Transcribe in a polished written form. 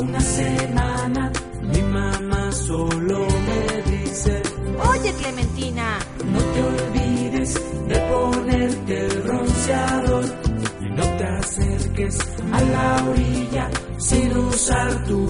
una semana mi mamá solo me dice: Oye, Clementina, no te olvides de ponerte el bronceador y no te acerques a la orilla sin usar tu